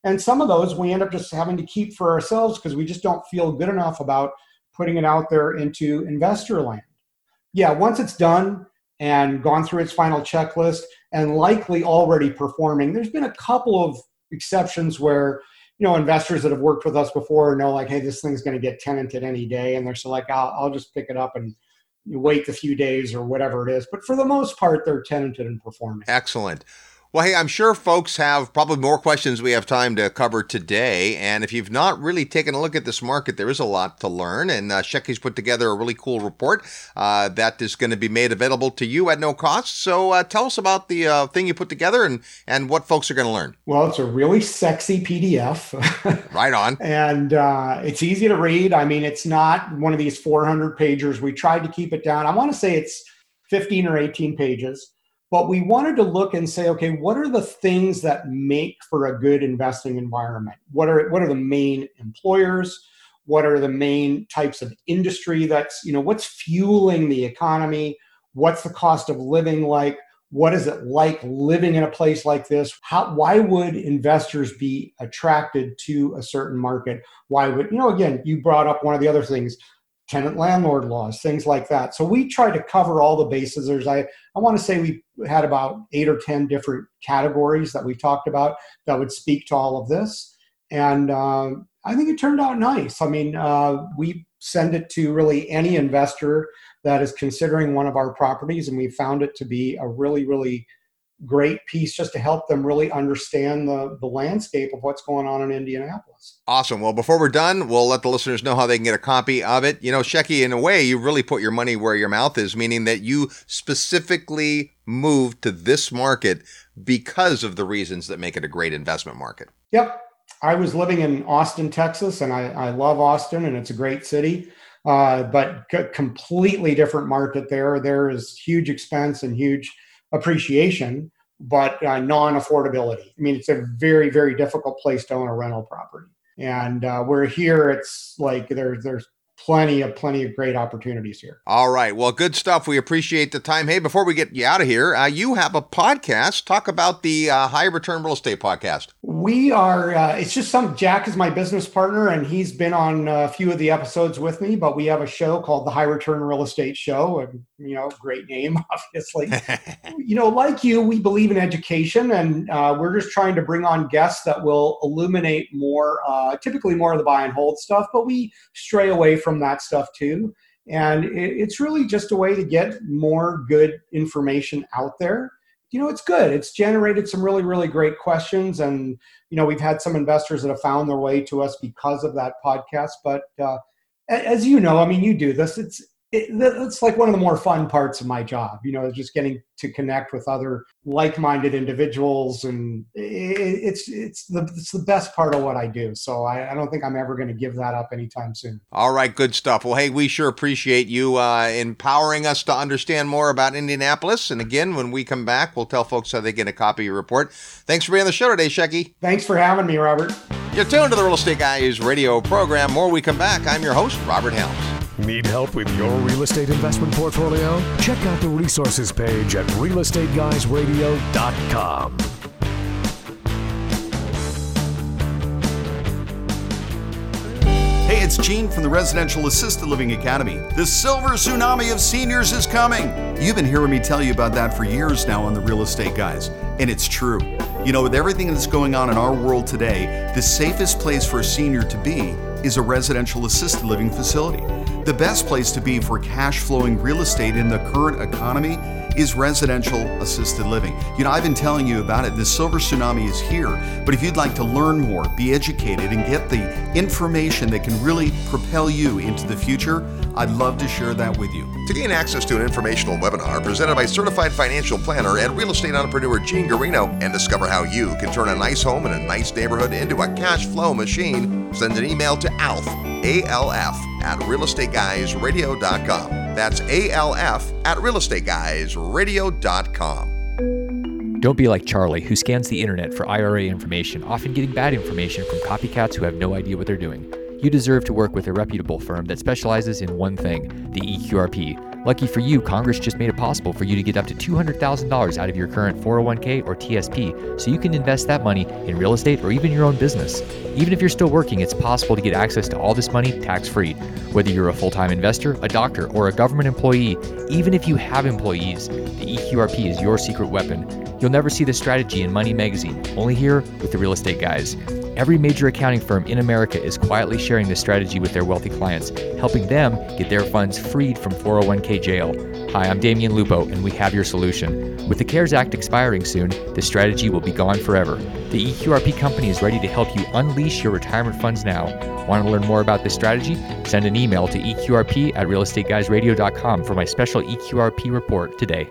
And some of those we end up just having to keep for ourselves because we just don't feel good enough about putting it out there into investor land. Yeah, once it's done and gone through its final checklist and likely already performing, there's been a couple of exceptions where, you know, investors that have worked with us before know like, hey, this thing's going to get tenanted any day. And they're so like, I'll, I'll just pick it up and you wait a few days or whatever it is. But for the most part, they're tenanted and performing. Excellent. Well, hey, I'm sure folks have probably more questions we have time to cover today. And if you've not really taken a look at this market, there is a lot to learn. And uh, Shecky's put together a really cool report uh, that is going to be made available to you at no cost. So uh, tell us about the uh, thing you put together and, and what folks are going to learn. Well, it's a really sexy P D F. Right on. And uh, it's easy to read. I mean, it's not one of these four hundred pagers. We tried to keep it down. I want to say it's fifteen or eighteen pages. But we wanted to look and say, okay, what are the things that make for a good investing environment? What are what are the main employers? What are the main types of industry that's, you know, what's fueling the economy? What's the cost of living like? What is it like living in a place like this? How, why would investors be attracted to a certain market? Why would, you know, again, you brought up one of the other things, tenant landlord laws, things like that. So we try to cover all the bases. There's, I, I want to say we had about eight or ten different categories that we talked about that would speak to all of this. And uh, I think it turned out nice. I mean, uh, we send it to really any investor that is considering one of our properties, and we found it to be a really, really great piece just to help them really understand the, the landscape of what's going on in Indianapolis. Awesome. Well, before we're done, we'll let the listeners know how they can get a copy of it. You know, Shecky, in a way, you really put your money where your mouth is, meaning that you specifically moved to this market because of the reasons that make it a great investment market. Yep. I was living in Austin, Texas, and I, I love Austin, and it's a great city, uh, but c- completely different market there. There is huge expense and huge appreciation, but uh, non-affordability. I mean, it's a very, very difficult place to own a rental property. And uh, we're here, it's like there's there's plenty of plenty of great opportunities here. All right. Well, good stuff. We appreciate the time. Hey, before we get you out of here, uh, you have a podcast. Talk about the uh, High Return Real Estate Podcast. We are, uh, it's just some, Jack is my business partner, and he's been on a few of the episodes with me, but we have a show called the High Return Real Estate Show, and, you know, great name, obviously. You know, like you, we believe in education, and uh, we're just trying to bring on guests that will illuminate more, uh, typically more of the buy and hold stuff, but we stray away from that stuff too. And it, it's really just a way to get more good information out there. You know, it's good. It's generated some really, really great questions. And, you know, we've had some investors that have found their way to us because of that podcast. But uh, as you know, I mean, you do this. It's it, it's like one of the more fun parts of my job, you know, just getting to connect with other like-minded individuals. And it, it's it's the it's the best part of what I do. So I, I don't think I'm ever going to give that up anytime soon. All right, good stuff. Well, hey, we sure appreciate you uh, empowering us to understand more about Indianapolis. And again, when we come back, we'll tell folks how they get a copy of your report. Thanks for being on the show today, Shecky. Thanks for having me, Robert. You're tuned to the Real Estate Guys radio program. More we come back. I'm your host, Robert Helms. Need help with your real estate investment portfolio? Check out the resources page at real estate guys radio dot com. Hey, it's Gene from the Residential Assisted Living Academy. The silver tsunami of seniors is coming. You've been hearing me tell you about that for years now on the Real Estate Guys, and it's true. You know, with everything that's going on in our world today, the safest place for a senior to be is a residential assisted living facility. The best place to be for cash flowing real estate in the current economy is residential assisted living. You know, I've been telling you about it. The silver tsunami is here, but if you'd like to learn more, be educated, and get the information that can really propel you into the future, I'd love to share that with you. To gain access to an informational webinar presented by certified financial planner and real estate entrepreneur Gene Garino, and discover how you can turn a nice home in a nice neighborhood into a cash flow machine, send an email to Alf, A L F, at real estate guys radio dot com. That's A L F at real estate guys radio dot com. Don't be like Charlie, who scans the internet for I R A information, often getting bad information from copycats who have no idea what they're doing. You deserve to work with a reputable firm that specializes in one thing, the E Q R P, Lucky for you, Congress just made it possible for you to get up to two hundred thousand dollars out of your current four oh one k or T S P so you can invest that money in real estate or even your own business. Even if you're still working, it's possible to get access to all this money tax-free. Whether you're a full-time investor, a doctor, or a government employee, even if you have employees, the E Q R P is your secret weapon. You'll never see this strategy in Money Magazine, only here with the Real Estate Guys. Every major accounting firm in America is quietly sharing this strategy with their wealthy clients, helping them get their funds freed from four oh one k jail. Hi, I'm Damian Lupo, and we have your solution. With the CARES Act expiring soon, this strategy will be gone forever. The E Q R P company is ready to help you unleash your retirement funds now. Want to learn more about this strategy? Send an email to E Q R P at real estate guys radio dot com for my special E Q R P report today.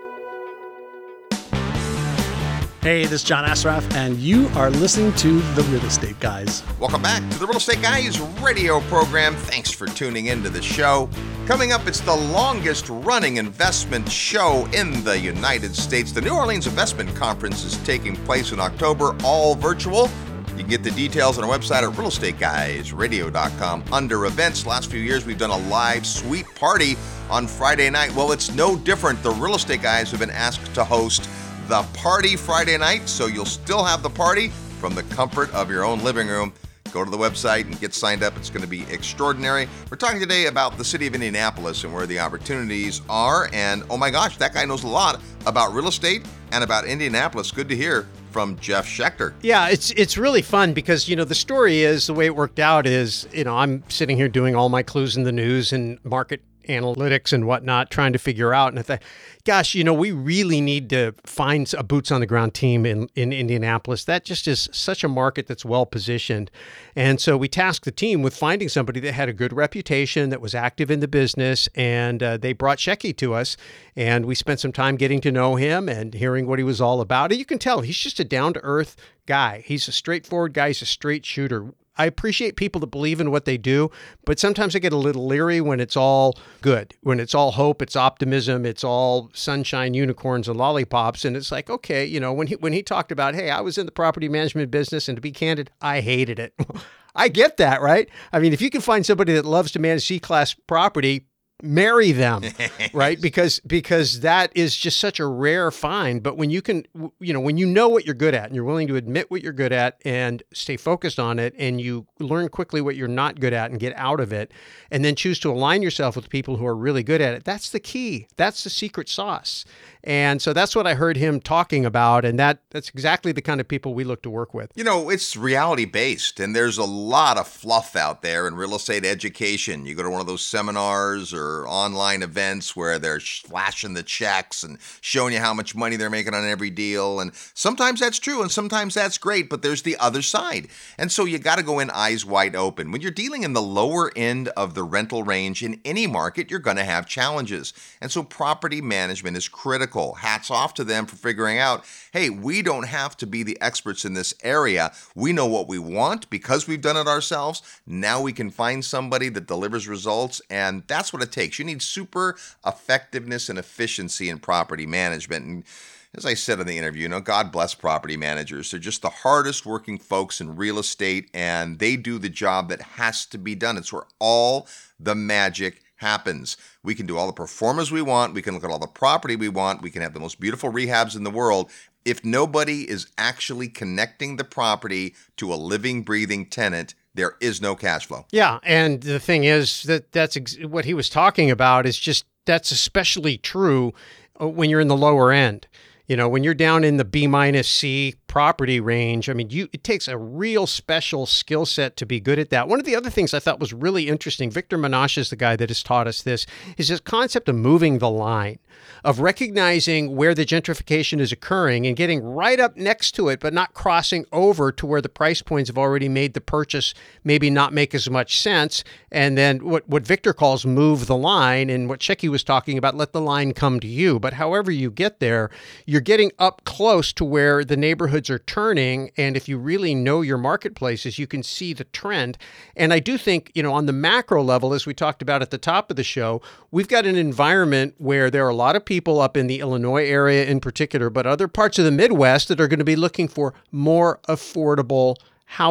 Hey, this is John Asraf, and you are listening to The Real Estate Guys. Welcome back to the Real Estate Guys radio program. Thanks for tuning into the show. Coming up, it's the longest running investment show in the United States. The New Orleans Investment Conference is taking place in October, all virtual. You can get the details on our website at real estate guys radio dot com. Under events, last few years we've done a live suite party on Friday night. Well, it's no different. The Real Estate Guys have been asked to host the party Friday night, so you'll still have the party from the comfort of your own living room. Go to the website and get signed up. It's going to be extraordinary. We're talking today about the city of Indianapolis and where the opportunities are. And oh my gosh, that guy knows a lot about real estate and about Indianapolis. Good to hear from Jeff Schechter. Yeah, it's it's really fun because, you know, the story is, the way it worked out is, you know, I'm sitting here doing all my clues in the news and market analytics and whatnot, trying to figure out. And I thought, gosh, you know, we really need to find a boots on the ground team in, in Indianapolis. That just is such a market that's well positioned. And so we tasked the team with finding somebody that had a good reputation, that was active in the business. And uh, they brought Shecky to us. And we spent some time getting to know him and hearing what he was all about. And you can tell he's just a down to earth guy. He's a straightforward guy. He's a straight shooter. I appreciate people that believe in what they do, but sometimes I get a little leery when it's all good, when it's all hope, it's optimism, it's all sunshine, unicorns, and lollipops. And it's like, okay, you know, when he when he talked about, hey, I was in the property management business, and to be candid, I hated it. I get that, right? I mean, if you can find somebody that loves to manage C-class property, marry them, right? Because because that is just such a rare find. But when you can, you know, when you know what you're good at and you're willing to admit what you're good at and stay focused on it, and you learn quickly what you're not good at and get out of it, and then choose to align yourself with people who are really good at it, that's the key. That's the secret sauce. And so that's what I heard him talking about. And that that's exactly the kind of people we look to work with. You know, it's reality based, and there's a lot of fluff out there in real estate education. You go to one of those seminars or online events where they're flashing the checks and showing you how much money they're making on every deal. And sometimes that's true, and sometimes that's great, but there's the other side. And so you got to go in eyes wide open. When you're dealing in the lower end of the rental range in any market, you're going to have challenges. And so property management is critical. Hats off to them for figuring out, hey, we don't have to be the experts in this area. We know what we want because we've done it ourselves. Now we can find somebody that delivers results, and that's what it takes. You need super effectiveness and efficiency in property management. And as I said in the interview, you know, God bless property managers. They're just the hardest working folks in real estate, and they do the job that has to be done. It's where all the magic happens. We can do all the performers we want. We can look at all the property we want. We can have the most beautiful rehabs in the world. If nobody is actually connecting the property to a living, breathing tenant, there is no cash flow. Yeah. And the thing is that that's ex- what he was talking about is just, that's especially true when you're in the lower end. You know, when you're down in the B minus C property range, I mean, you it takes a real special skill set to be good at that. One of the other things I thought was really interesting, Victor Menashe is the guy that has taught us this, is this concept of moving the line, of recognizing where the gentrification is occurring and getting right up next to it, but not crossing over to where the price points have already made the purchase maybe not make as much sense. And then what, what Victor calls move the line, and what Shecky was talking about, let the line come to you. But however you get there, you're getting up close to where the neighborhoods are turning. And if you really know your marketplaces, you can see the trend. And I do think, you know, on the macro level, as we talked about at the top of the show, we've got an environment where there are a lot of people up in the Illinois area in particular, but other parts of the Midwest that are going to be looking for more affordable housing.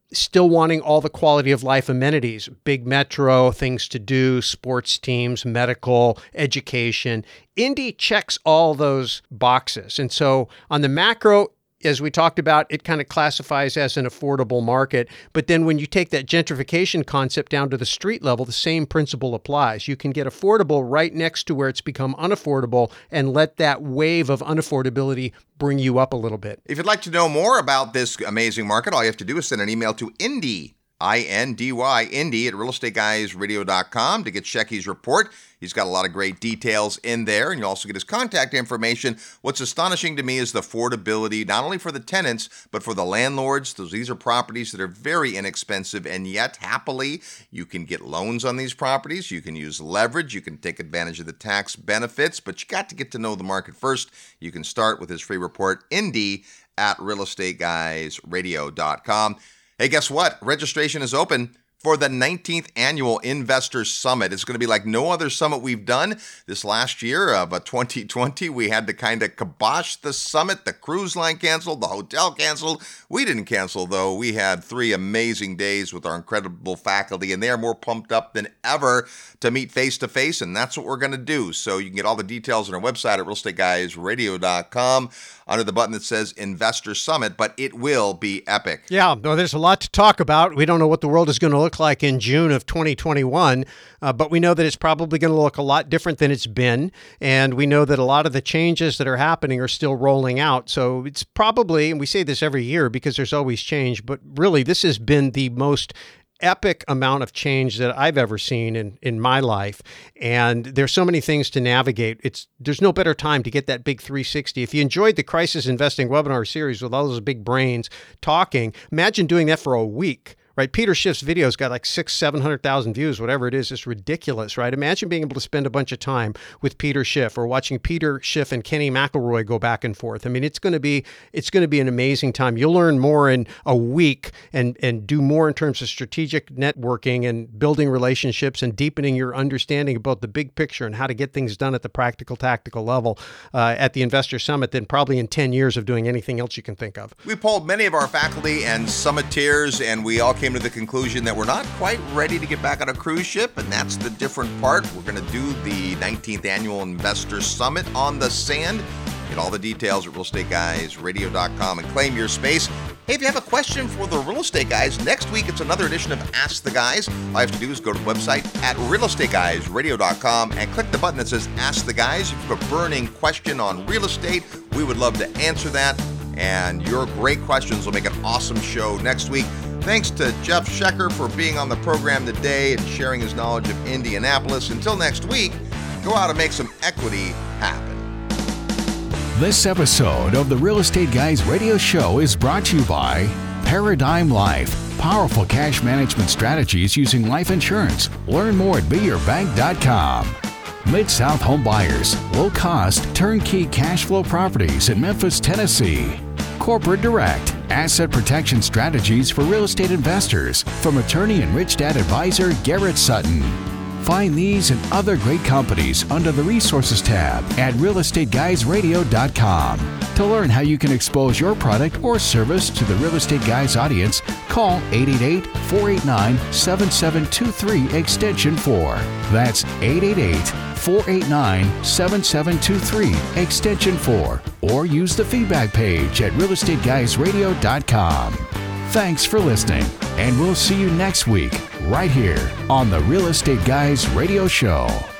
still wanting all the quality of life amenities, big metro, things to do, sports teams, medical, education. Indy checks all those boxes. And so on the macro, as we talked about, it kind of classifies as an affordable market. But then when you take that gentrification concept down to the street level, the same principle applies. You can get affordable right next to where it's become unaffordable and let that wave of unaffordability bring you up a little bit. If you'd like to know more about this amazing market, all you have to do is send an email to Indy, I N D Y, Indy at real estate guys radio dot com to get Shecky's report. He's got a lot of great details in there, and you'll also get his contact information. What's astonishing to me is the affordability, not only for the tenants, but for the landlords. These are properties that are very inexpensive, and yet, happily, you can get loans on these properties. You can use leverage. You can take advantage of the tax benefits, but you got to get to know the market first. You can start with his free report, Indy at real estate guys radio dot com. Hey, guess what? Registration is open for the nineteenth Annual Investor Summit. It's going to be like no other summit we've done. This last year of twenty twenty, we had to kind of kibosh the summit. The cruise line canceled, the hotel canceled. We didn't cancel, though. We had three amazing days with our incredible faculty, and they are more pumped up than ever to meet face-to-face, and that's what we're going to do. So you can get all the details on our website at real estate guys radio dot com under the button that says Investor Summit, but it will be epic. Yeah, well, there's a lot to talk about. We don't know what the world is going to look like in June of twenty twenty-one, uh, but we know that it's probably going to look a lot different than it's been, and we know that a lot of the changes that are happening are still rolling out. So it's probably, and we say this every year because there's always change, but really this has been the most epic amount of change that I've ever seen in, in my life. And there's so many things to navigate. It's there's no better time to get that big three sixty. If you enjoyed the Crisis Investing webinar series with all those big brains talking, imagine doing that for a week. Right, Peter Schiff's videos got like six, seven hundred thousand views, whatever it is. It's ridiculous, right? Imagine being able to spend a bunch of time with Peter Schiff or watching Peter Schiff and Kenny McElroy go back and forth. I mean, it's going to be it's going to be an amazing time. You'll learn more in a week and and do more in terms of strategic networking and building relationships and deepening your understanding about the big picture and how to get things done at the practical, tactical level uh, at the Investor Summit than probably in ten years of doing anything else you can think of. We polled many of our faculty and summiteers, and we all came to the conclusion that we're not quite ready to get back on a cruise ship, and that's the different part. We're going to do the nineteenth Annual Investor Summit on the sand. Get all the details at real estate guys radio dot com and claim your space. Hey, if you have a question for the Real Estate Guys, next week it's another edition of Ask the Guys. All you have to do is go to the website at real estate guys radio dot com and click the button that says Ask the Guys. If you have a burning question on real estate, we would love to answer that, and your great questions will make an awesome show next week. Thanks to Jeff Shecker for being on the program today and sharing his knowledge of Indianapolis. Until next week, go out and make some equity happen. This episode of the Real Estate Guys radio show is brought to you by Paradigm Life. Powerful cash management strategies using life insurance. Learn more at be your bank dot com. Mid-South Home Buyers. Low-cost, turnkey cash flow properties in Memphis, Tennessee. Corporate Direct. Asset protection strategies for real estate investors from attorney and Rich Dad advisor Garrett Sutton. Find these and other great companies under the Resources tab at real estate guys radio dot com. To learn how you can expose your product or service to the Real Estate Guys audience, call eight eight eight, four eight nine, seven seven two three extension four. That's eight eight eight, four eight nine, seven seven two three extension four. Or use the feedback page at real estate guys radio dot com. Thanks for listening, and we'll see you next week right here on the Real Estate Guys Radio Show.